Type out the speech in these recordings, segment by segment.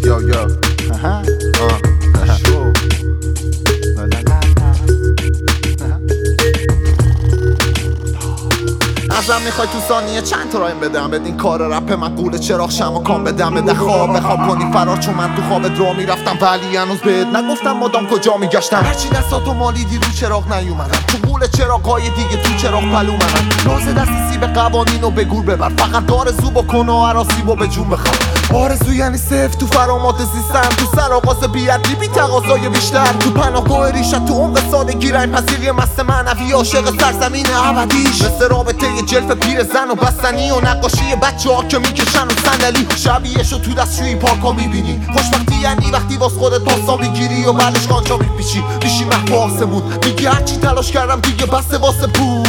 Yo, yo. Show. ازم میخوای تو ثانیه چند تا رایم بدم بدین کار رپ من قول چراغ شمع و کام بدم بده خواب کنی فرار چون من تو خواب درو میرفتم ولی هنوز بهت نگفتم مادام کجا میگشتم هرچی دستاتو مالیدی رو چراغ نیومدم تو قول چراغای دیگه تو چراغ پلو منم لازه دست سیب قوانین و به گور ببر فقط آرزو بکن و عراسی و به جون بخوام آرزو یعنی صفر تو فرامات زیستم تو سرآغاز بی‌ادبی بی تقاضای بیشتر تو پناهگاه ریشت تو عمق سادگی رنگ پذیری مست معنوی عاشق سرزمین ابدیش مثل رابطه جلف پیر زن و بستنی و نقاشی بچه ها که میکشن و صندلی شبیهشو تو دستشویی پارکا میبینی خوشبختی یعنی وقتی واس خودت پاسا میگیری و بعدش قانچا میپیچی میشی محو آسمون میگی هرچی تلاش کردم دیگه بسته واسه پول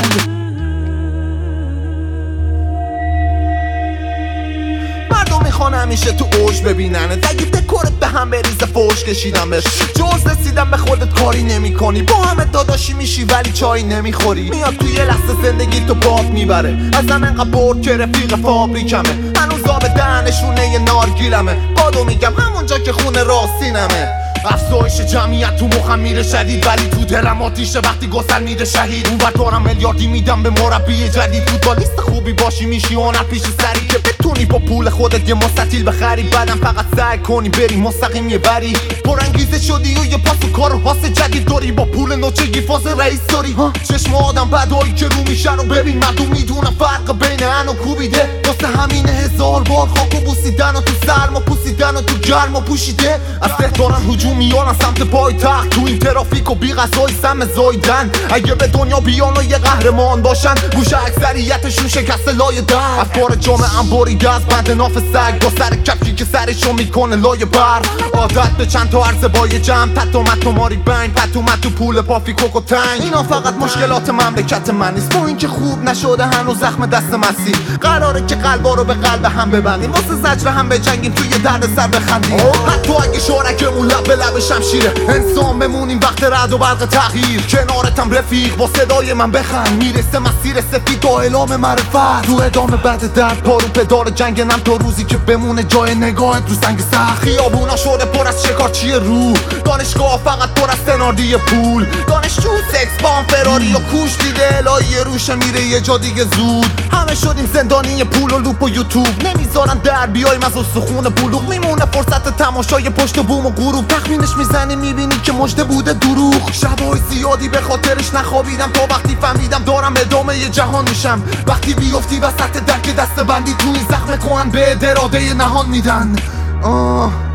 میخوان همیشه تو اوج ببیننه اگه دکورت به هم بریزه فوش کشیدمش جز رسیدم به خودت کاری نمی کنی با همه داداشی میشی ولی چای نمیخوری میاد توی یه لحظه زندگی تو باد میبره ازم انقدر برد که رفیق فابریکمه هنوز آب دهنشونه یه نارگیلمه بادو میگم همونجا که خونه راستینمه افزایش جمعیت تو مخم میره شدید ولی تو دلم آتیشه وقتی گسل میره شهید اون دارم میلیاردی میدم به مربی جدید فوتبالیست خوبی باشی میشی هنر پیش سری که بتونی با پول خودت یه مستطیل بخری بعدم فقط سعی کنی بری مستقیم یه بری پرانگیزه شدی و یه پاس و کار و حاس جدید داری با پول نوچگی فاز رئیس داری چشم آدم بدایی که رو میشن و ببین مردم میدونم فرق بین ان و کوبیده واسه همین 1000 بار خاک و بوسیدن و تو سرما پوسیدن و تو گرما پوشیده از ده دارن هجوم میان سمت پایتخت تو این ترافیک و بی غذای سم زایدن اگه به دنیا بیان و یه قهرمان باشن گوش اکثریتشون شکست لای در افکار جامعه بریده از بند ناف سگ با سر کفکی که سرشو میکنه لای بر عادت به چند تا عرضه بای جمع پتو متو ماری بنگ پتو متو پول پافی کوکو تنگ اینا فقط مشکلات مملکت من نیست با اینکه خوب نشده هنوز زخم دست مسی قراره که قلبا رو به قلب هم ببندیم واسه زجر هم بجنگیم توی درد سر بخندیم حتی اگه شارکمون لب به لب شمشیره انسان بمونیم وقت رعد و برق تغییر کنارتم رفیق با صدای من بخند میرسه مسیر سفید تا اعلام معرفت تو ادامه بعد درد پارو پدار جنگ نم تا روزی که بمونه جای نگاهت رو سنگ سخت خیابونا شده پر از شکارچی رو دانشگاه فقط پر از سناردی پول دانشجو سکس بام فراری و کوش دیده الهی روشه میره یه جا دیگه زود همه شدیم زندانی پول و لوپ و یوتیوب نمیذارن در بیایم از استخون بلوغ میمونه فرصت تماشای پشت بوم و غروب تخمینش میزنی میبینی که مژده بوده دروغ شبای زیادی به خاطرش نخوابیدم تا وقتی فهمیدم دارم ادامه یه جهان میشم وقتی بیفتی وسط درک دست بندی تو این زخم کهن به اراده نهان میدن